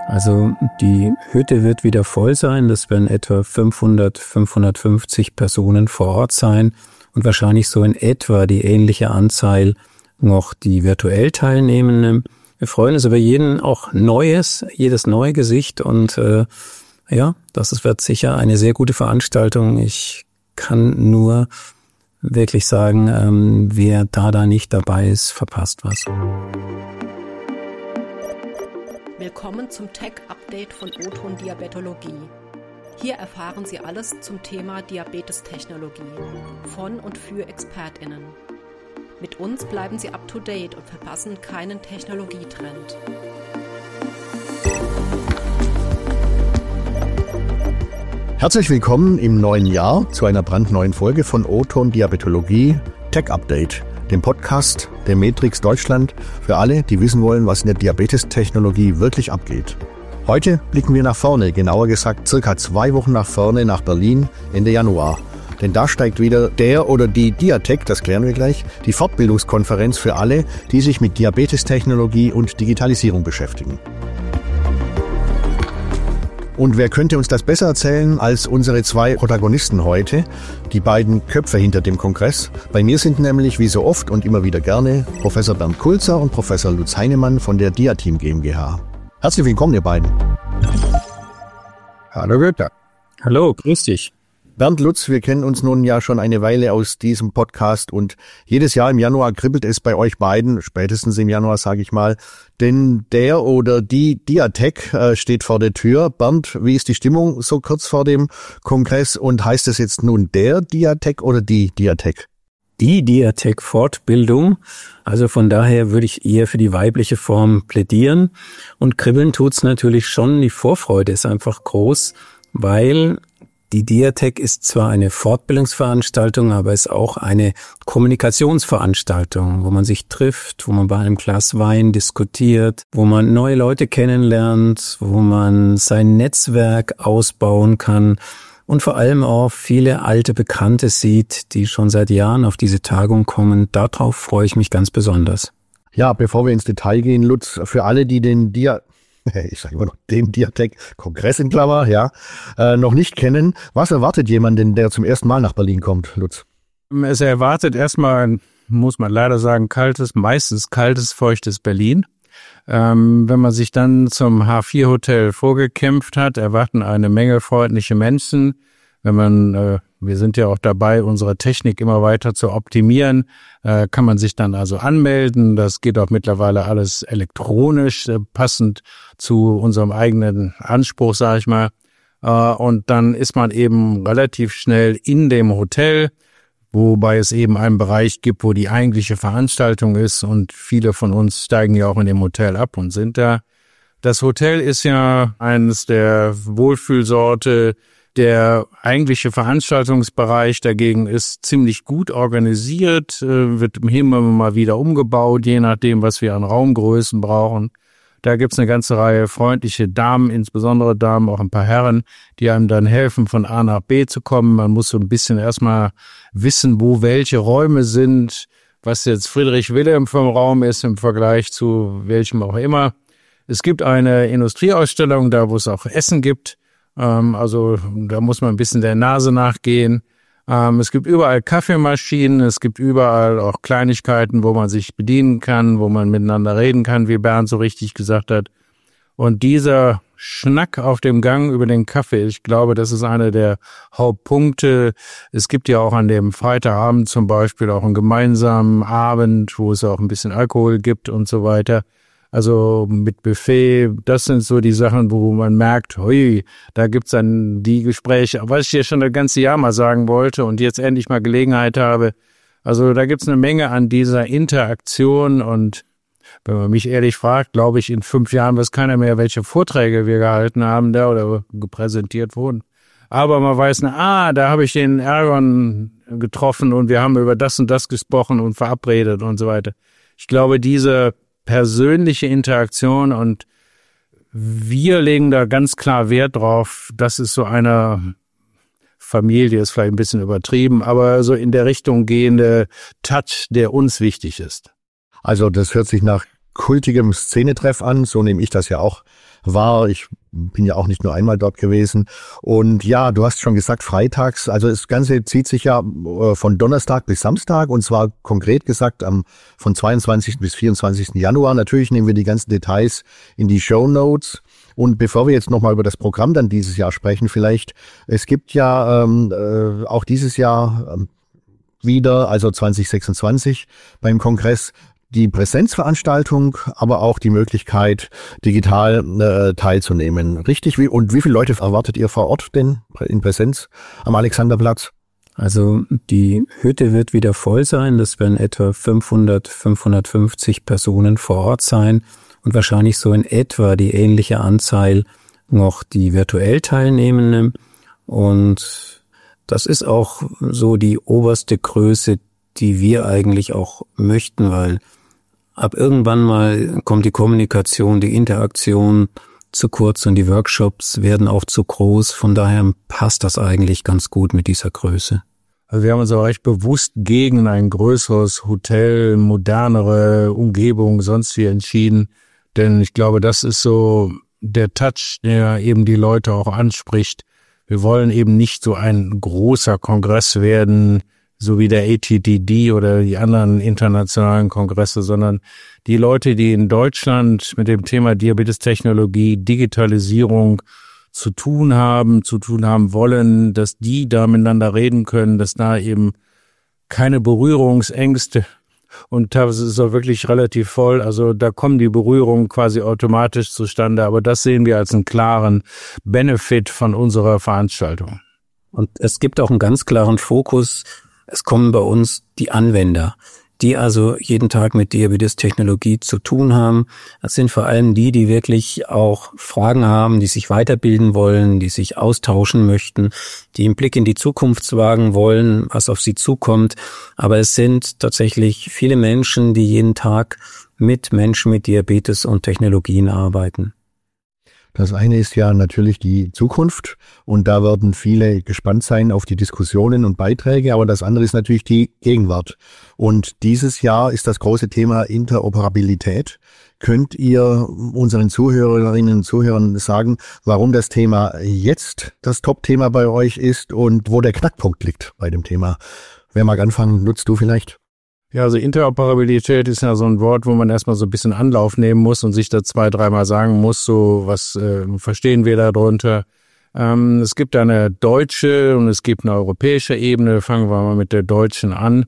Also die Hütte wird wieder voll sein. Das werden etwa 500, 550 Personen vor Ort sein und wahrscheinlich so in etwa die ähnliche Anzahl noch die virtuell Teilnehmenden. Wir freuen uns über jedes neue Gesicht und das wird sicher eine sehr gute Veranstaltung. Ich kann nur wirklich sagen, wer da nicht dabei ist, verpasst was. Willkommen zum Tech-Update von O-Ton Diabetologie. Hier erfahren Sie alles zum Thema Diabetestechnologie von und für ExpertInnen. Mit uns bleiben Sie up-to-date und verpassen keinen Technologietrend. Herzlich willkommen im neuen Jahr zu einer brandneuen Folge von O-Ton Diabetologie Tech-Update, dem Podcast der Matrix Deutschland für alle, die wissen wollen, was in der Diabetestechnologie wirklich abgeht. Heute blicken wir nach vorne, genauer gesagt circa 2 Wochen nach vorne nach Berlin Ende Januar. Denn da steigt wieder der oder die Diatec, das klären wir gleich, die Fortbildungskonferenz für alle, die sich mit Diabetestechnologie und Digitalisierung beschäftigen. Und wer könnte uns das besser erzählen als unsere 2 Protagonisten heute, die beiden Köpfe hinter dem Kongress? Bei mir sind nämlich, wie so oft und immer wieder gerne, Professor Bernd Kulzer und Professor Lutz Heinemann von der Diateam GmbH. Herzlich willkommen, ihr beiden. Hallo Günther. Hallo, grüß dich. Bernd, Lutz, wir kennen uns nun ja schon eine Weile aus diesem Podcast und jedes Jahr im Januar kribbelt es bei euch beiden, spätestens im Januar, sage ich mal, denn der oder die Diatec steht vor der Tür. Bernd, wie ist die Stimmung so kurz vor dem Kongress und heißt es jetzt nun der Diatec oder die Diatec? Die Diatec-Fortbildung, also von daher würde ich eher für die weibliche Form plädieren und kribbeln tut's natürlich schon, die Vorfreude ist einfach groß, weil die Diatec ist zwar eine Fortbildungsveranstaltung, aber ist auch eine Kommunikationsveranstaltung, wo man sich trifft, wo man bei einem Glas Wein diskutiert, wo man neue Leute kennenlernt, wo man sein Netzwerk ausbauen kann und vor allem auch viele alte Bekannte sieht, die schon seit Jahren auf diese Tagung kommen. Darauf freue ich mich ganz besonders. Ja, bevor wir ins Detail gehen, Lutz, für alle, die den Diatec-Kongress in Klammer, noch nicht kennen. Was erwartet jemanden, der zum ersten Mal nach Berlin kommt, Lutz? Es erwartet erstmal, muss man leider sagen, meistens kaltes, feuchtes Berlin. Wenn man sich dann zum H4-Hotel vorgekämpft hat, erwarten eine Menge freundliche Menschen. Wir sind ja auch dabei, unsere Technik immer weiter zu optimieren, kann man sich dann also anmelden. Das geht auch mittlerweile alles elektronisch, passend zu unserem eigenen Anspruch, sage ich mal. Und dann ist man eben relativ schnell in dem Hotel, wobei es eben einen Bereich gibt, wo die eigentliche Veranstaltung ist. Und viele von uns steigen ja auch in dem Hotel ab und sind da. Das Hotel ist ja eines der Wohlfühlsorte. Der eigentliche Veranstaltungsbereich dagegen ist ziemlich gut organisiert, wird immer mal wieder umgebaut, je nachdem, was wir an Raumgrößen brauchen. Da gibt's eine ganze Reihe freundliche Damen, insbesondere Damen, auch ein paar Herren, die einem dann helfen, von A nach B zu kommen. Man muss so ein bisschen erstmal wissen, wo welche Räume sind, was jetzt Friedrich Wilhelm vom Raum ist im Vergleich zu welchem auch immer. Es gibt eine Industrieausstellung, da wo es auch Essen gibt. Also da muss man ein bisschen der Nase nachgehen. Es gibt überall Kaffeemaschinen, es gibt überall auch Kleinigkeiten, wo man sich bedienen kann, wo man miteinander reden kann, wie Bernd so richtig gesagt hat. Und dieser Schnack auf dem Gang über den Kaffee, ich glaube, das ist einer der Hauptpunkte. Es gibt ja auch an dem Freitagabend zum Beispiel auch einen gemeinsamen Abend, wo es auch ein bisschen Alkohol gibt und so weiter. Also mit Buffet, das sind so die Sachen, wo man merkt, hui, da gibt's dann die Gespräche, was ich dir schon das ganze Jahr mal sagen wollte und jetzt endlich mal Gelegenheit habe. Also da gibt's eine Menge an dieser Interaktion und wenn man mich ehrlich fragt, glaube ich, in 5 Jahren weiß keiner mehr, welche Vorträge wir gehalten haben da oder gepräsentiert wurden. Aber man weiß, da habe ich den Ergon getroffen und wir haben über das und das gesprochen und verabredet und so weiter. Ich glaube, diese persönliche Interaktion und wir legen da ganz klar Wert drauf. Das ist so eine Familie, ist vielleicht ein bisschen übertrieben, aber so in der Richtung gehende Touch, der uns wichtig ist. Also das hört sich nach kultigem Szenetreff an, so nehme ich das ja auch wahr. Ich bin ja auch nicht nur einmal dort gewesen. Und ja, du hast schon gesagt, freitags, also das Ganze zieht sich ja von Donnerstag bis Samstag und zwar konkret gesagt von 22. bis 24. Januar. Natürlich nehmen wir die ganzen Details in die Shownotes. Und bevor wir jetzt nochmal über das Programm dann dieses Jahr sprechen, vielleicht, es gibt ja auch dieses Jahr wieder, also 2026 beim Kongress, die Präsenzveranstaltung, aber auch die Möglichkeit, digital teilzunehmen. Richtig? Und wie viele Leute erwartet ihr vor Ort denn in Präsenz am Alexanderplatz? Also die Hütte wird wieder voll sein. Das werden etwa 500, 550 Personen vor Ort sein und wahrscheinlich so in etwa die ähnliche Anzahl noch die virtuell Teilnehmenden. Und das ist auch so die oberste Größe, die wir eigentlich auch möchten, weil ab irgendwann mal kommt die Kommunikation, die Interaktion zu kurz und die Workshops werden auch zu groß. Von daher passt das eigentlich ganz gut mit dieser Größe. Also wir haben uns auch recht bewusst gegen ein größeres Hotel, modernere Umgebung, sonst wie entschieden. Denn ich glaube, das ist so der Touch, der eben die Leute auch anspricht. Wir wollen eben nicht so ein großer Kongress werden, so wie der ATTD oder die anderen internationalen Kongresse, sondern die Leute, die in Deutschland mit dem Thema Diabetestechnologie, Digitalisierung zu tun haben wollen, dass die da miteinander reden können, dass da eben keine Berührungsängste und teilweise ist es auch wirklich relativ voll, also da kommen die Berührungen quasi automatisch zustande, aber das sehen wir als einen klaren Benefit von unserer Veranstaltung. Und es gibt auch einen ganz klaren Fokus. Es kommen bei uns die Anwender, die also jeden Tag mit Diabetestechnologie zu tun haben. Das sind vor allem die wirklich auch Fragen haben, die sich weiterbilden wollen, die sich austauschen möchten, die einen Blick in die Zukunft wagen wollen, was auf sie zukommt. Aber es sind tatsächlich viele Menschen, die jeden Tag mit Menschen mit Diabetes und Technologien arbeiten. Das eine ist ja natürlich die Zukunft und da werden viele gespannt sein auf die Diskussionen und Beiträge, aber das andere ist natürlich die Gegenwart. Und dieses Jahr ist das große Thema Interoperabilität. Könnt ihr unseren Zuhörerinnen und Zuhörern sagen, warum das Thema jetzt das Top-Thema bei euch ist und wo der Knackpunkt liegt bei dem Thema? Wer mag anfangen? Nutzt du vielleicht? Ja, also Interoperabilität ist ja so ein Wort, wo man erstmal so ein bisschen Anlauf nehmen muss und sich da 2-3 Mal sagen muss, so was verstehen wir da drunter. Es gibt eine deutsche und es gibt eine europäische Ebene. Fangen wir mal mit der deutschen an.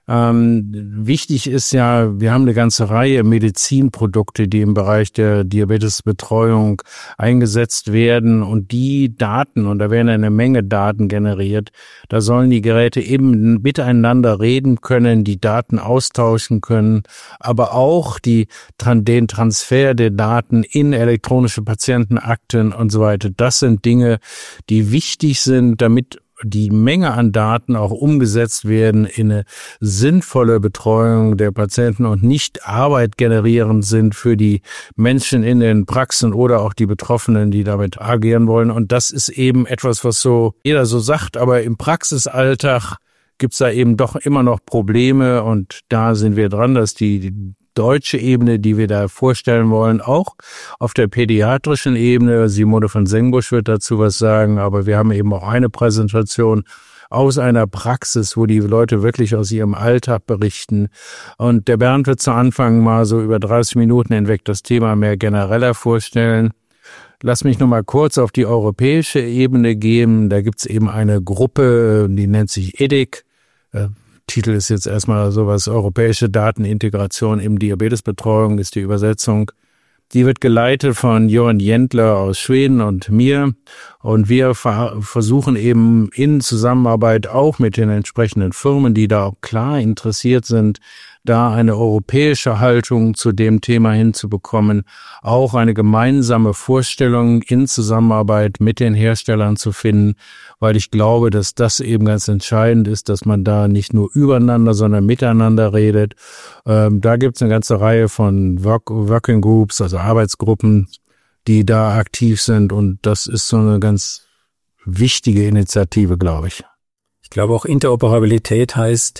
Wichtig ist ja, wir haben eine ganze Reihe Medizinprodukte, die im Bereich der Diabetesbetreuung eingesetzt werden und die Daten, und da werden eine Menge Daten generiert, da sollen die Geräte eben miteinander reden können, die Daten austauschen können, aber auch den Transfer der Daten in elektronische Patientenakten und so weiter. Das sind Dinge, die wichtig sind, damit die Menge an Daten auch umgesetzt werden in eine sinnvolle Betreuung der Patienten und nicht Arbeit generierend sind für die Menschen in den Praxen oder auch die Betroffenen, die damit agieren wollen. Und das ist eben etwas, was so jeder so sagt, aber im Praxisalltag gibt's da eben doch immer noch Probleme und da sind wir dran, dass die deutsche Ebene, die wir da vorstellen wollen, auch auf der pädiatrischen Ebene. Simone von Sengbusch wird dazu was sagen, aber wir haben eben auch eine Präsentation aus einer Praxis, wo die Leute wirklich aus ihrem Alltag berichten. Und der Bernd wird zu Anfang mal so über 30 Minuten hinweg das Thema mehr genereller vorstellen. Lass mich noch mal kurz auf die europäische Ebene gehen. Da gibt's eben eine Gruppe, die nennt sich EDIC. Titel ist jetzt erstmal sowas, Europäische Datenintegration im Diabetesbetreuung ist die Übersetzung. Die wird geleitet von Johan Jentler aus Schweden und mir. Und wir versuchen eben in Zusammenarbeit auch mit den entsprechenden Firmen, die da auch klar interessiert sind, da eine europäische Haltung zu dem Thema hinzubekommen, auch eine gemeinsame Vorstellung in Zusammenarbeit mit den Herstellern zu finden, weil ich glaube, dass das eben ganz entscheidend ist, dass man da nicht nur übereinander, sondern miteinander redet. Da gibt es eine ganze Reihe von Working Groups, also Arbeitsgruppen, die da aktiv sind und das ist so eine ganz wichtige Initiative, glaube ich. Ich glaube auch Interoperabilität heißt,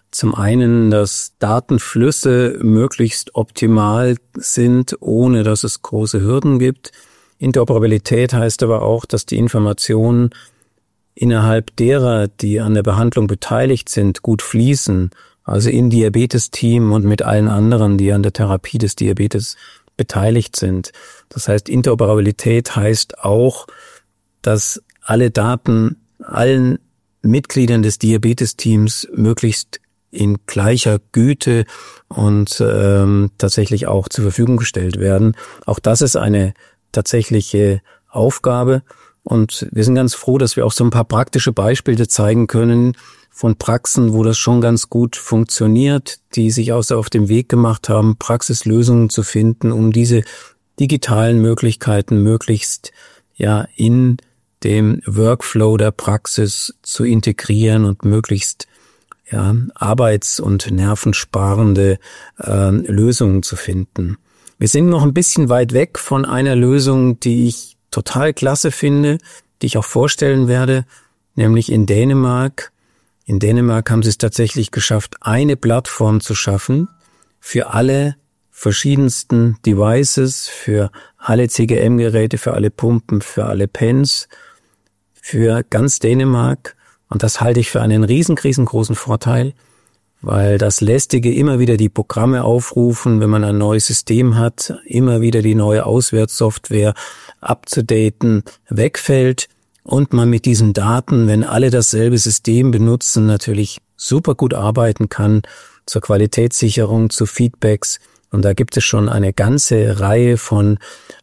Zum einen, dass Datenflüsse möglichst optimal sind, ohne dass es große Hürden gibt. Interoperabilität heißt aber auch, dass die Informationen innerhalb derer, die an der Behandlung beteiligt sind, gut fließen. Also im Diabetes-Team und mit allen anderen, die an der Therapie des Diabetes beteiligt sind. Das heißt, Interoperabilität heißt auch, dass alle Daten allen Mitgliedern des Diabetes-Teams möglichst in gleicher Güte und tatsächlich auch zur Verfügung gestellt werden. Auch das ist eine tatsächliche Aufgabe und wir sind ganz froh, dass wir auch so ein paar praktische Beispiele zeigen können von Praxen, wo das schon ganz gut funktioniert, die sich auch so auf den Weg gemacht haben, Praxislösungen zu finden, um diese digitalen Möglichkeiten möglichst in dem Workflow der Praxis zu integrieren und möglichst arbeits- und nervensparende Lösungen zu finden. Wir sind noch ein bisschen weit weg von einer Lösung, die ich total klasse finde, die ich auch vorstellen werde, nämlich in Dänemark. In Dänemark haben sie es tatsächlich geschafft, eine Plattform zu schaffen für alle verschiedensten Devices, für alle CGM-Geräte, für alle Pumpen, für alle Pens, für ganz Dänemark. Und das halte ich für einen riesengroßen Vorteil, weil das Lästige immer wieder die Programme aufrufen, wenn man ein neues System hat, immer wieder die neue Auswertsoftware abzudaten, wegfällt und man mit diesen Daten, wenn alle dasselbe System benutzen, natürlich super gut arbeiten kann zur Qualitätssicherung, zu Feedbacks. Und da gibt es schon eine ganze Reihe von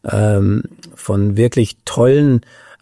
wirklich tollen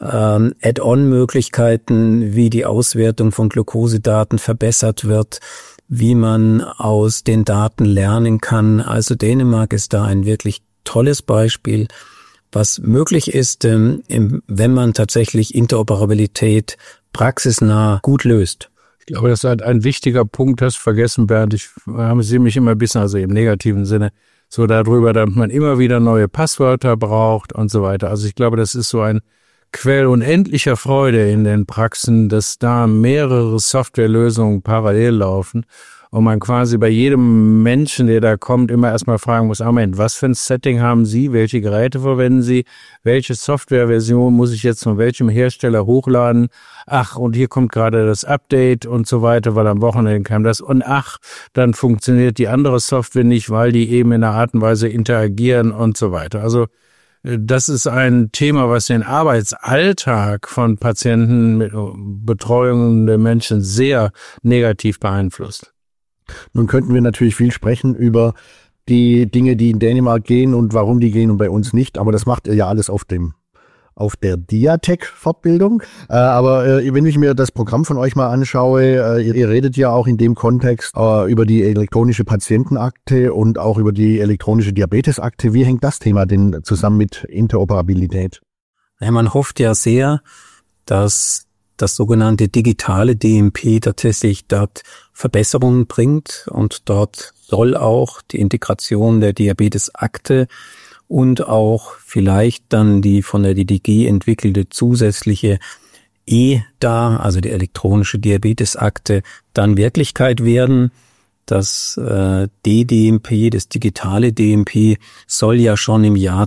Add-on-Möglichkeiten, wie die Auswertung von Glukosedaten verbessert wird, wie man aus den Daten lernen kann. Also Dänemark ist da ein wirklich tolles Beispiel, was möglich ist, wenn man tatsächlich Interoperabilität praxisnah gut löst. Ich glaube, das ist ein wichtiger Punkt, hast du vergessen, Bernd. Ich amüsiere mich immer ein bisschen, also im negativen Sinne, so darüber, dass man immer wieder neue Passwörter braucht und so weiter. Also ich glaube, das ist so ein Quell unendlicher Freude in den Praxen, dass da mehrere Softwarelösungen parallel laufen und man quasi bei jedem Menschen, der da kommt, immer erstmal fragen muss, Moment, was für ein Setting haben Sie, welche Geräte verwenden Sie, welche Softwareversion muss ich jetzt von welchem Hersteller hochladen, ach, und hier kommt gerade das Update und so weiter, weil am Wochenende kam das und ach, dann funktioniert die andere Software nicht, weil die eben in einer Art und Weise interagieren und so weiter. Also das ist ein Thema, was den Arbeitsalltag von Patienten mit Betreuung der Menschen sehr negativ beeinflusst. Nun könnten wir natürlich viel sprechen über die Dinge, die in Dänemark gehen und warum die gehen und bei uns nicht. Aber das macht ihr ja alles auf der Diatec-Fortbildung. Aber wenn ich mir das Programm von euch mal anschaue, ihr redet ja auch in dem Kontext über die elektronische Patientenakte und auch über die elektronische Diabetesakte. Wie hängt das Thema denn zusammen mit Interoperabilität? Ja, man hofft ja sehr, dass das sogenannte digitale DMP tatsächlich dort Verbesserungen bringt und dort soll auch die Integration der Diabetesakte und auch vielleicht dann die von der DDG entwickelte zusätzliche EDA, also die elektronische Diabetesakte, dann Wirklichkeit werden. Das DDMP, das digitale DMP, soll ja schon im Jahr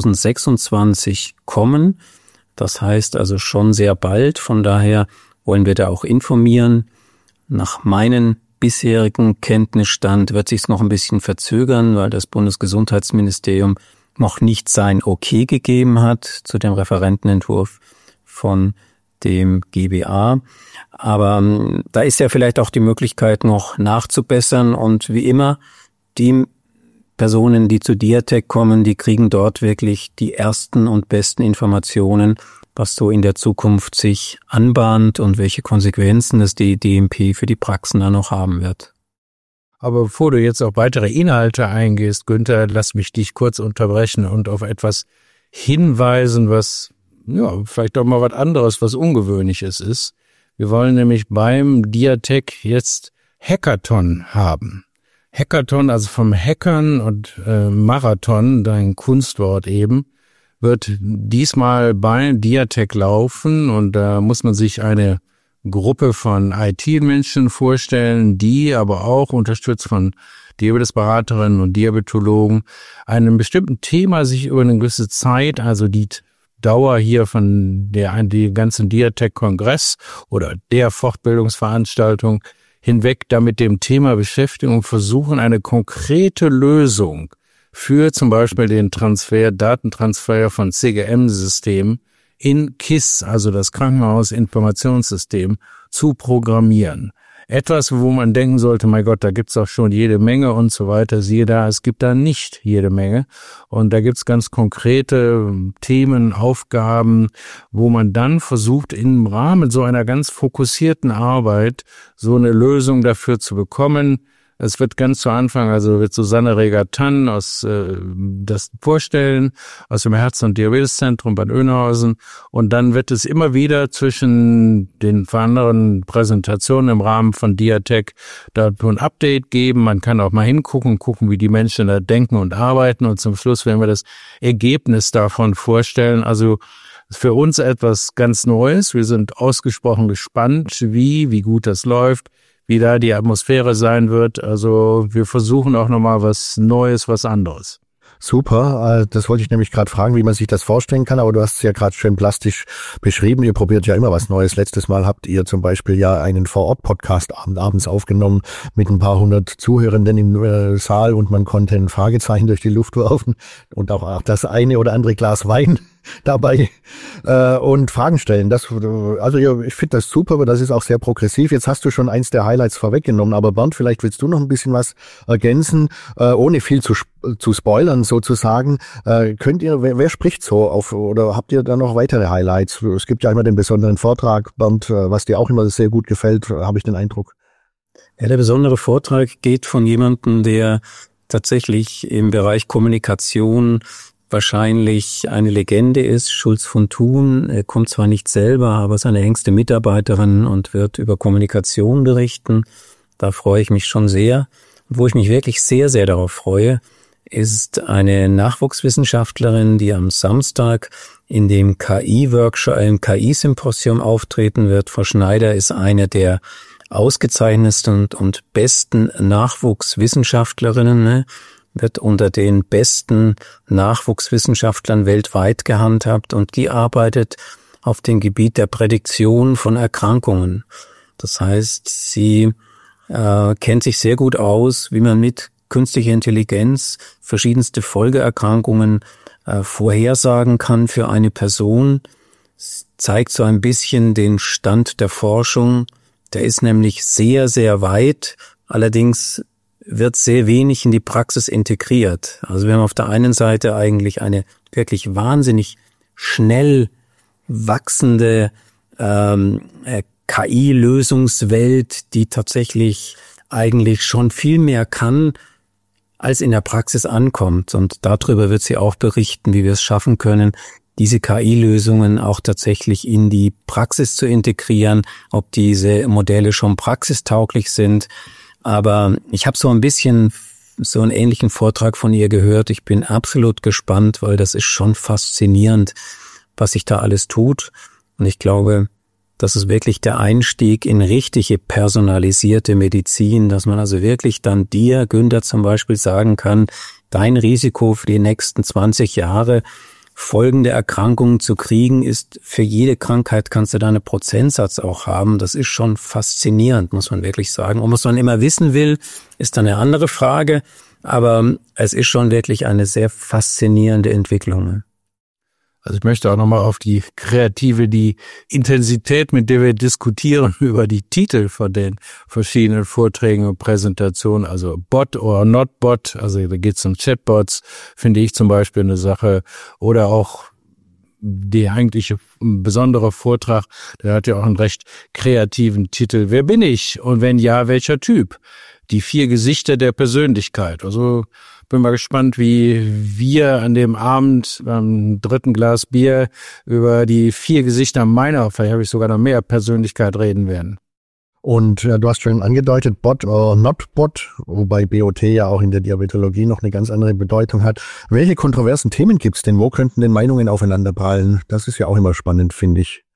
2026 kommen. Das heißt also schon sehr bald. Von daher wollen wir da auch informieren. Nach meinem bisherigen Kenntnisstand wird sich's noch ein bisschen verzögern, weil das Bundesgesundheitsministerium noch nicht sein Okay gegeben hat zu dem Referentenentwurf von dem GBA. Aber da ist ja vielleicht auch die Möglichkeit noch nachzubessern und wie immer, die Personen, die zu Diatec kommen, die kriegen dort wirklich die ersten und besten Informationen, was so in der Zukunft sich anbahnt und welche Konsequenzen das die DMP für die Praxen dann noch haben wird. Aber bevor du jetzt auf weitere Inhalte eingehst, Günther, lass mich dich kurz unterbrechen und auf etwas hinweisen, was vielleicht auch mal was anderes, was Ungewöhnliches ist. Wir wollen nämlich beim Diatec jetzt Hackathon haben. Hackathon, also vom Hackern und Marathon, dein Kunstwort eben, wird diesmal bei Diatec laufen und da muss man sich eine Gruppe von IT-Menschen vorstellen, die aber auch unterstützt von Diabetesberaterinnen und Diabetologen einem bestimmten Thema sich über eine gewisse Zeit, also die Dauer hier von die ganzen Diatec-Kongress oder der Fortbildungsveranstaltung hinweg da mit dem Thema beschäftigen und versuchen, eine konkrete Lösung für zum Beispiel den Datentransfer von CGM-Systemen in KISS, also das Krankenhausinformationssystem, zu programmieren. Etwas, wo man denken sollte, mein Gott, da gibt's auch schon jede Menge und so weiter. Siehe da, es gibt da nicht jede Menge. Und da gibt's ganz konkrete Themen, Aufgaben, wo man dann versucht, im Rahmen so einer ganz fokussierten Arbeit so eine Lösung dafür zu bekommen. Es wird ganz zu Anfang, also wird Susanne Reger-Tann das vorstellen, aus dem Herzen- und Diabeteszentrum Bad Oeynhausen. Und dann wird es immer wieder zwischen den anderen Präsentationen im Rahmen von Diatec da ein Update geben. Man kann auch mal gucken, wie die Menschen da denken und arbeiten. Und zum Schluss werden wir das Ergebnis davon vorstellen. Also für uns etwas ganz Neues. Wir sind ausgesprochen gespannt, wie gut das läuft, wie da die Atmosphäre sein wird. Also wir versuchen auch nochmal was Neues, was anderes. Super, das wollte ich nämlich gerade fragen, wie man sich das vorstellen kann, aber du hast es ja gerade schön plastisch beschrieben. Ihr probiert ja immer was Neues. Letztes Mal habt ihr zum Beispiel ja einen Vor-Ort-Podcast abends aufgenommen mit ein paar hundert Zuhörenden im Saal und man konnte ein Fragezeichen durch die Luft werfen und auch das eine oder andere Glas Wein dabei und Fragen stellen. Also ich finde das super, aber das ist auch sehr progressiv. Jetzt hast du schon eins der Highlights vorweggenommen, aber Bernd, vielleicht willst du noch ein bisschen was ergänzen, ohne viel zu spoilern sozusagen. Wer spricht so auf, oder habt ihr da noch weitere Highlights? Es gibt ja immer den besonderen Vortrag, Bernd, was dir auch immer sehr gut gefällt, habe ich den Eindruck. Ja, der besondere Vortrag geht von jemandem, der tatsächlich im Bereich Kommunikation wahrscheinlich eine Legende ist, Schulz von Thun. Er kommt zwar nicht selber, aber seine engste Mitarbeiterin und wird über Kommunikation berichten. Da freue ich mich schon sehr. Wo ich mich wirklich sehr, sehr darauf freue, ist eine Nachwuchswissenschaftlerin, die am Samstag in dem KI-Workshop, im KI-Symposium auftreten wird. Frau Schneider ist eine der ausgezeichnetsten und besten Nachwuchswissenschaftlerinnen, ne? Wird unter den besten Nachwuchswissenschaftlern weltweit gehandhabt und die arbeitet auf dem Gebiet der Prädiktion von Erkrankungen. Das heißt, sie kennt sich sehr gut aus, wie man mit künstlicher Intelligenz verschiedenste Folgeerkrankungen vorhersagen kann für eine Person. Es zeigt so ein bisschen den Stand der Forschung. Der ist nämlich sehr, sehr weit, allerdings wird sehr wenig in die Praxis integriert. Also wir haben auf der einen Seite eigentlich eine wirklich wahnsinnig schnell wachsende KI-Lösungswelt, die tatsächlich eigentlich schon viel mehr kann, als in der Praxis ankommt. Und darüber wird sie auch berichten, wie wir es schaffen können, diese KI-Lösungen auch tatsächlich in die Praxis zu integrieren, ob diese Modelle schon praxistauglich sind. Aber ich habe so ein bisschen so einen ähnlichen Vortrag von ihr gehört. Ich bin absolut gespannt, weil das ist schon faszinierend, was sich da alles tut. Und ich glaube, das ist wirklich der Einstieg in richtige personalisierte Medizin, dass man also wirklich dann dir, Günther zum Beispiel, sagen kann, dein Risiko für die nächsten 20 Jahre folgende Erkrankungen zu kriegen, ist für jede Krankheit kannst du da einen Prozentsatz auch haben. Das ist schon faszinierend, muss man wirklich sagen. Und was man immer wissen will, ist dann eine andere Frage. Aber es ist schon wirklich eine sehr faszinierende Entwicklung. Also ich möchte auch nochmal auf die Intensität, mit der wir diskutieren über die Titel von den verschiedenen Vorträgen und Präsentationen, also Bot or not Bot, also da geht es um Chatbots, finde ich zum Beispiel eine Sache, oder auch der eigentliche besondere Vortrag, der hat ja auch einen recht kreativen Titel. Wer bin ich? Und wenn ja, welcher Typ? Die 4 Gesichter der Persönlichkeit. Also bin mal gespannt, wie wir an dem Abend beim 3. Glas Bier über die 4 Gesichter meiner, vielleicht habe ich sogar noch mehr Persönlichkeit reden werden. Und du hast schon angedeutet, Bot or not Bot, wobei BOT ja auch in der Diabetologie noch eine ganz andere Bedeutung hat. Welche kontroversen Themen gibt's denn? Wo könnten denn Meinungen aufeinanderprallen? Das ist ja auch immer spannend, finde ich.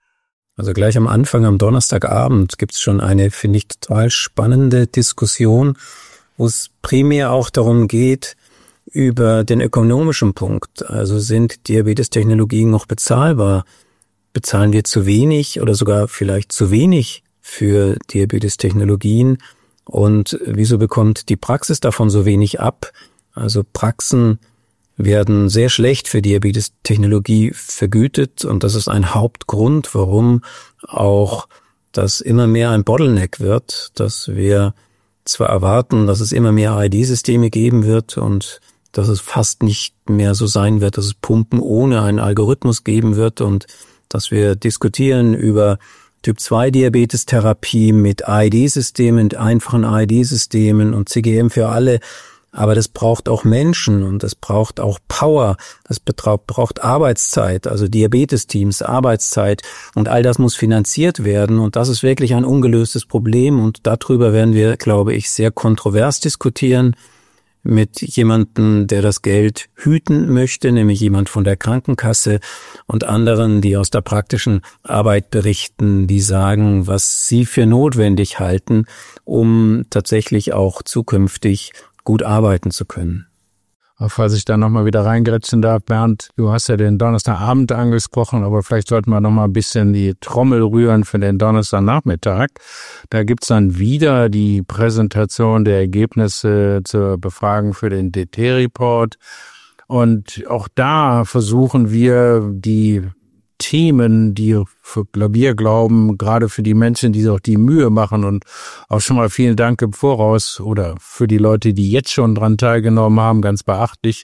Also gleich am Anfang, am Donnerstagabend, gibt es schon eine, finde ich, total spannende Diskussion, wo es primär auch darum geht, über den ökonomischen Punkt. Also sind Diabetestechnologien noch bezahlbar? Bezahlen wir zu wenig oder sogar vielleicht zu wenig für Diabetestechnologien? Und wieso bekommt die Praxis davon so wenig ab? Also Praxen werden sehr schlecht für Diabetestechnologie vergütet und das ist ein Hauptgrund, warum auch das immer mehr ein Bottleneck wird, dass wir zwar erwarten, dass es immer mehr AID-Systeme geben wird und dass es fast nicht mehr so sein wird, dass es Pumpen ohne einen Algorithmus geben wird und dass wir diskutieren über Typ-2-Diabetestherapie mit AID-Systemen, mit einfachen AID-Systemen und CGM für alle. Aber das braucht auch Menschen und das braucht auch Power, das braucht Arbeitszeit, also Diabetesteams, Arbeitszeit und all das muss finanziert werden und das ist wirklich ein ungelöstes Problem und darüber werden wir, glaube ich, sehr kontrovers diskutieren mit jemandem, der das Geld hüten möchte, nämlich jemand von der Krankenkasse und anderen, die aus der praktischen Arbeit berichten, die sagen, was sie für notwendig halten, um tatsächlich auch zukünftig gut arbeiten zu können. Falls ich da nochmal wieder reingrätschen darf, Bernd, du hast ja den Donnerstagabend angesprochen, aber vielleicht sollten wir nochmal ein bisschen die Trommel rühren für den Donnerstagnachmittag. Da gibt's dann wieder die Präsentation der Ergebnisse zur Befragung für den DT-Report. Und auch da versuchen wir die Themen, die wir glauben, gerade für die Menschen, die sich auch die Mühe machen und auch schon mal vielen Dank im Voraus oder für die Leute, die jetzt schon dran teilgenommen haben, ganz beachtlich,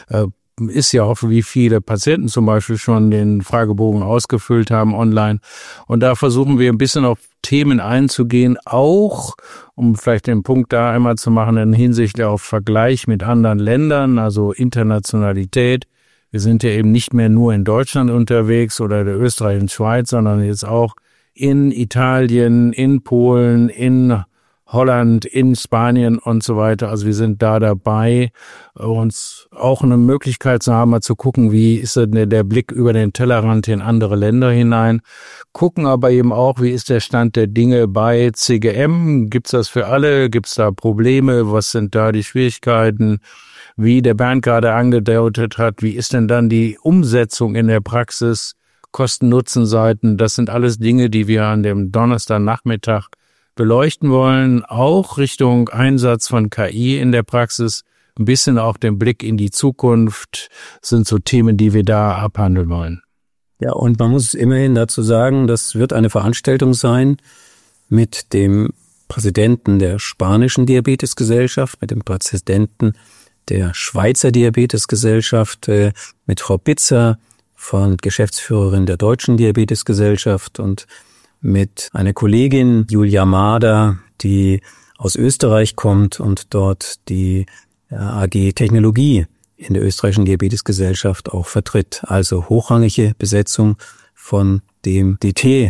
ist ja auch, wie viele Patienten zum Beispiel schon den Fragebogen ausgefüllt haben online. Und da versuchen wir ein bisschen auf Themen einzugehen, auch um vielleicht den Punkt da einmal zu machen, in Hinsicht auf Vergleich mit anderen Ländern, also Internationalität. Wir sind ja eben nicht mehr nur in Deutschland unterwegs oder der Österreich und Schweiz, sondern jetzt auch in Italien, in Polen, in Holland, in Spanien und so weiter. Also wir sind da dabei, uns auch eine Möglichkeit zu haben, mal zu gucken, wie ist denn der Blick über den Tellerrand in andere Länder hinein. Gucken aber eben auch, wie ist der Stand der Dinge bei CGM? Gibt's das für alle? Gibt's da Probleme? Was sind da die Schwierigkeiten? Wie der Bernd gerade angedeutet hat, wie ist denn dann die Umsetzung in der Praxis, Kosten-Nutzen-Seiten, das sind alles Dinge, die wir an dem Donnerstagnachmittag beleuchten wollen, auch Richtung Einsatz von KI in der Praxis, ein bisschen auch den Blick in die Zukunft, sind so Themen, die wir da abhandeln wollen. Ja, und man muss immerhin dazu sagen, das wird eine Veranstaltung sein mit dem Präsidenten der Spanischen Diabetesgesellschaft, mit dem Präsidenten der Schweizer Diabetesgesellschaft, mit Frau Bitzer, Geschäftsführerin der Deutschen Diabetesgesellschaft und mit einer Kollegin, Julia Mader, die aus Österreich kommt und dort die AG Technologie in der österreichischen Diabetesgesellschaft auch vertritt. Also hochrangige Besetzung von dem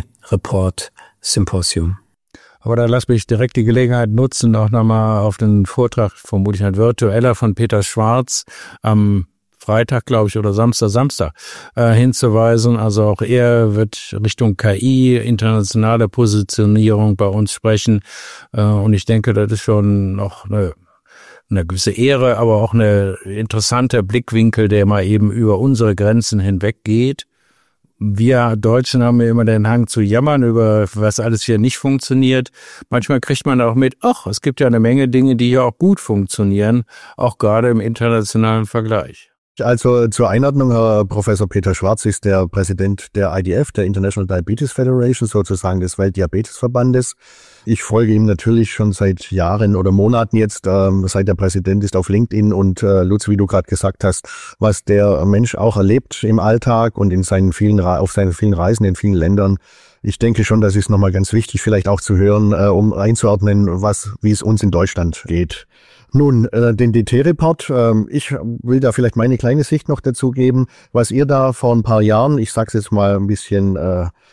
DT-Report-Symposium. Aber da lass mich direkt die Gelegenheit nutzen, auch nochmal auf den Vortrag, vermutlich ein virtueller, von Peter Schwarz am Freitag, glaube ich, oder Samstag hinzuweisen. Also auch er wird Richtung KI, internationale Positionierung bei uns sprechen. Und ich denke, das ist schon noch eine gewisse Ehre, aber auch ein interessanter Blickwinkel, der mal eben über unsere Grenzen hinweg geht. Wir Deutschen haben ja immer den Hang zu jammern über was alles hier nicht funktioniert. Manchmal kriegt man auch mit, es gibt ja eine Menge Dinge, die hier auch gut funktionieren, auch gerade im internationalen Vergleich. Also zur Einordnung, Herr Professor Peter Schwarz ist der Präsident der IDF, der International Diabetes Federation, sozusagen des Weltdiabetesverbandes. Ich folge ihm natürlich schon seit Jahren oder Monaten jetzt, seit der Präsident ist auf LinkedIn und Lutz, wie du gerade gesagt hast, was der Mensch auch erlebt im Alltag und auf seinen vielen Reisen in vielen Ländern. Ich denke schon, das ist nochmal ganz wichtig, vielleicht auch zu hören, um einzuordnen, wie es uns in Deutschland geht. Nun, den DT-Report, ich will da vielleicht meine kleine Sicht noch dazu geben, was ihr da vor ein paar Jahren, ich sag's jetzt mal ein bisschen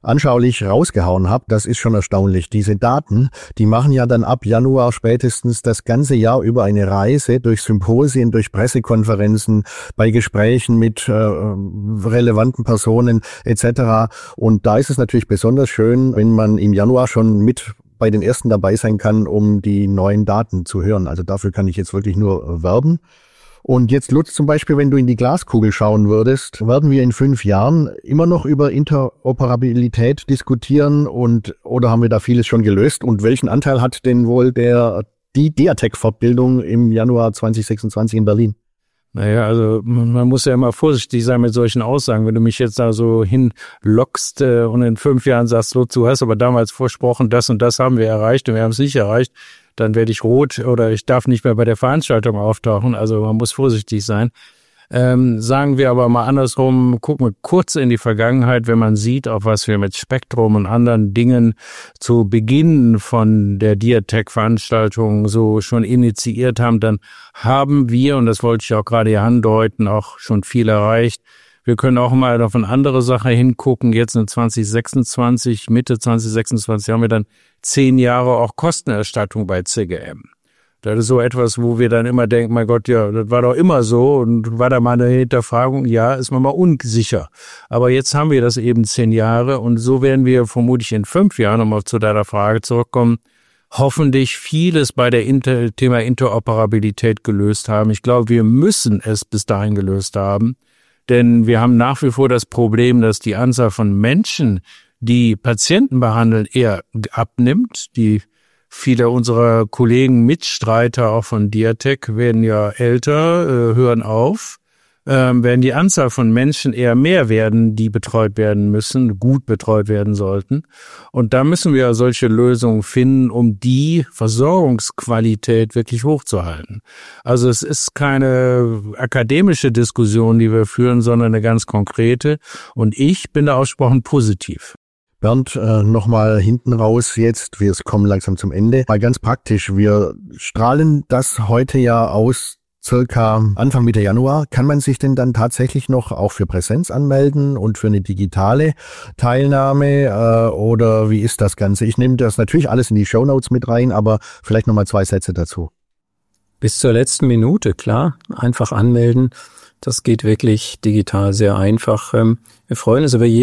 anschaulich rausgehauen habt, das ist schon erstaunlich. Diese Daten, die machen ja dann ab Januar spätestens das ganze Jahr über eine Reise durch Symposien, durch Pressekonferenzen, bei Gesprächen mit relevanten Personen etc. Und da ist es natürlich besonders schön, wenn man im Januar schon mit bei den ersten dabei sein kann, um die neuen Daten zu hören. Also dafür kann ich jetzt wirklich nur werben. Und jetzt, Lutz, zum Beispiel, wenn du in die Glaskugel schauen würdest, werden wir in 5 Jahren immer noch über Interoperabilität diskutieren oder haben wir da vieles schon gelöst? Und welchen Anteil hat denn wohl die Diatec-Fortbildung im Januar 2026 in Berlin? Naja, also man muss ja immer vorsichtig sein mit solchen Aussagen. Wenn du mich jetzt da so hinlockst und in 5 Jahren sagst, Lutz, du hast aber damals versprochen, das und das haben wir erreicht und wir haben es nicht erreicht, dann werde ich rot oder ich darf nicht mehr bei der Veranstaltung auftauchen. Also man muss vorsichtig sein. Sagen wir aber mal andersrum, gucken wir kurz in die Vergangenheit, wenn man sieht, auch was wir mit Spektrum und anderen Dingen zu Beginn von der Diatec-Veranstaltung so schon initiiert haben, dann haben wir, und das wollte ich auch gerade hier andeuten, auch schon viel erreicht. Wir können auch mal auf eine andere Sache hingucken. Jetzt in 2026, Mitte 2026 haben wir dann 10 Jahre auch Kostenerstattung bei CGM. Das ist so etwas, wo wir dann immer denken, mein Gott, ja, das war doch immer so und war da mal eine Hinterfragung? Ja, ist man mal unsicher. Aber jetzt haben wir das eben 10 Jahre und so werden wir vermutlich in 5 Jahren, um zu deiner Frage zurückkommen, hoffentlich vieles bei der Thema Interoperabilität gelöst haben. Ich glaube, wir müssen es bis dahin gelöst haben. Denn wir haben nach wie vor das Problem, dass die Anzahl von Menschen, die Patienten behandeln, eher abnimmt. Viele unserer Kollegen, Mitstreiter auch von Diatec werden ja älter, hören auf, werden die Anzahl von Menschen eher mehr werden, die betreut werden müssen, gut betreut werden sollten. Und da müssen wir solche Lösungen finden, um die Versorgungsqualität wirklich hochzuhalten. Also es ist keine akademische Diskussion, die wir führen, sondern eine ganz konkrete. Und ich bin da ausgesprochen positiv. Bernd, nochmal hinten raus jetzt, wir kommen langsam zum Ende. Mal ganz praktisch, wir strahlen das heute ja aus, circa Anfang Mitte Januar. Kann man sich denn dann tatsächlich noch auch für Präsenz anmelden und für eine digitale Teilnahme oder wie ist das Ganze? Ich nehme das natürlich alles in die Shownotes mit rein, aber vielleicht nochmal 2 Sätze dazu. Bis zur letzten Minute, klar, einfach anmelden. Das geht wirklich digital sehr einfach. Wir freuen uns über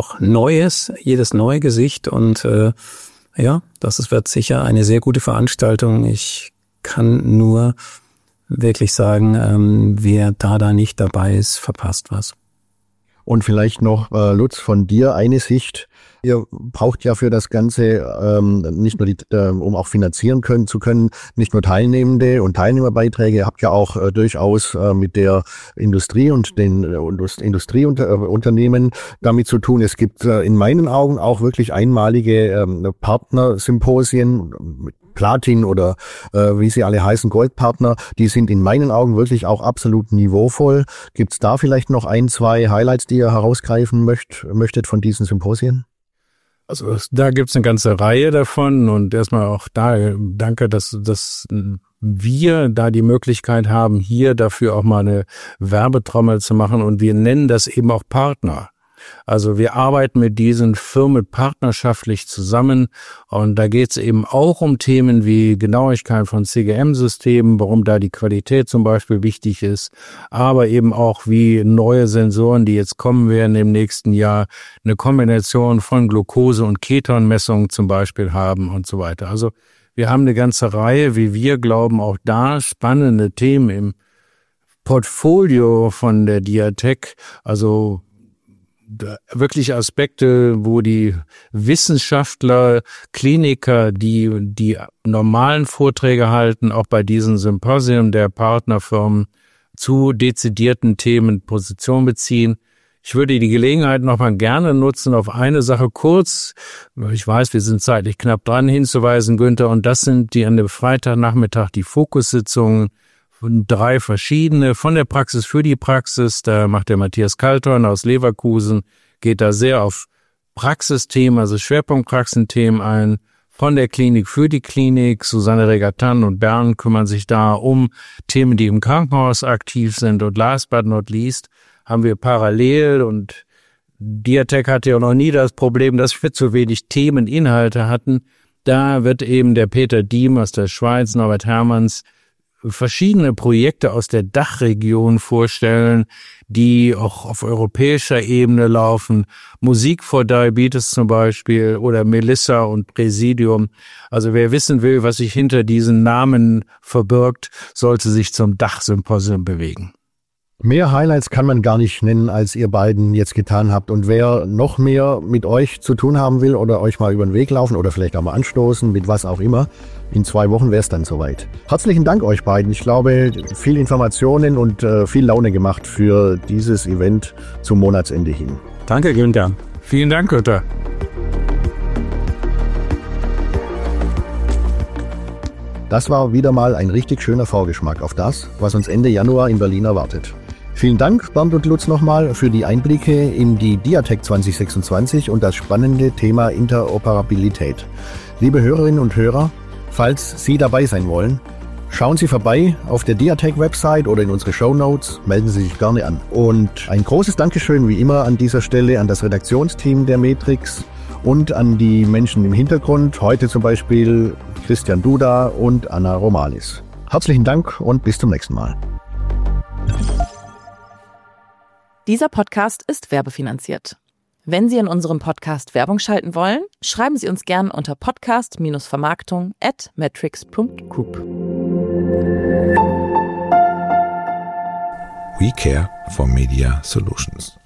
jedes neue Gesicht und wird sicher eine sehr gute Veranstaltung. Ich kann nur wirklich sagen, wer da nicht dabei ist, verpasst was. Und vielleicht noch, Lutz, von dir eine Sicht. Ihr braucht ja für das Ganze nicht nur um auch finanzieren zu können, nicht nur Teilnehmende und Teilnehmerbeiträge. Ihr habt ja auch durchaus mit der Industrie und den Industrieunternehmen damit zu tun. Es gibt in meinen Augen auch wirklich einmalige Partnersymposien mit Platin oder wie sie alle heißen, Goldpartner, die sind in meinen Augen wirklich auch absolut niveauvoll. Gibt's da vielleicht noch 1, 2 Highlights, die ihr herausgreifen möchtet von diesen Symposien? Also da gibt's eine ganze Reihe davon und erstmal auch da danke, dass wir da die Möglichkeit haben, hier dafür auch mal eine Werbetrommel zu machen und wir nennen das eben auch Partner. Also wir arbeiten mit diesen Firmen partnerschaftlich zusammen und da geht es eben auch um Themen wie Genauigkeit von CGM-Systemen, warum da die Qualität zum Beispiel wichtig ist, aber eben auch wie neue Sensoren, die jetzt kommen werden im nächsten Jahr, eine Kombination von Glucose- und Ketonmessungen zum Beispiel haben und so weiter. Also wir haben eine ganze Reihe, wie wir glauben, auch da spannende Themen im Portfolio von der Diatec, also wirklich Aspekte, wo die Wissenschaftler, Kliniker, die normalen Vorträge halten, auch bei diesen Symposien der Partnerfirmen zu dezidierten Themen Position beziehen. Ich würde die Gelegenheit nochmal gerne nutzen, auf eine Sache kurz, ich weiß, wir sind zeitlich knapp dran, hinzuweisen, Günther, und das sind die an dem Freitagnachmittag die Fokussitzungen, 3 verschiedene, von der Praxis für die Praxis, da macht der Matthias Kaltorn aus Leverkusen, geht da sehr auf Praxisthemen, also Schwerpunktpraxenthemen ein, von der Klinik für die Klinik, Susanne Regatan und Bern kümmern sich da um Themen, die im Krankenhaus aktiv sind und last but not least haben wir parallel und Diatec hatte ja noch nie das Problem, dass wir zu wenig Themeninhalte hatten. Da wird eben der Peter Diem aus der Schweiz, Norbert Hermanns, verschiedene Projekte aus der Dachregion vorstellen, die auch auf europäischer Ebene laufen. Musik for Diabetes zum Beispiel oder Melissa und Präsidium. Also wer wissen will, was sich hinter diesen Namen verbirgt, sollte sich zum Dachsymposium bewegen. Mehr Highlights kann man gar nicht nennen, als ihr beiden jetzt getan habt. Und wer noch mehr mit euch zu tun haben will oder euch mal über den Weg laufen oder vielleicht auch mal anstoßen, mit was auch immer, in 2 Wochen wäre es dann soweit. Herzlichen Dank euch beiden. Ich glaube, viel Informationen und viel Laune gemacht für dieses Event zum Monatsende hin. Danke, Günther. Vielen Dank, Günther. Das war wieder mal ein richtig schöner Vorgeschmack auf das, was uns Ende Januar in Berlin erwartet. Vielen Dank, Bernd und Lutz, nochmal für die Einblicke in die Diatec 2026 und das spannende Thema Interoperabilität. Liebe Hörerinnen und Hörer, falls Sie dabei sein wollen, schauen Sie vorbei auf der Diatec-Website oder in unsere Shownotes, melden Sie sich gerne an. Und ein großes Dankeschön wie immer an dieser Stelle an das Redaktionsteam der Metrix und an die Menschen im Hintergrund, heute zum Beispiel Christian Duda und Anna Romalis. Herzlichen Dank und bis zum nächsten Mal. Dieser Podcast ist werbefinanziert. Wenn Sie in unserem Podcast Werbung schalten wollen, schreiben Sie uns gern unter podcast-vermarktung@metrix.group. We care for Media Solutions.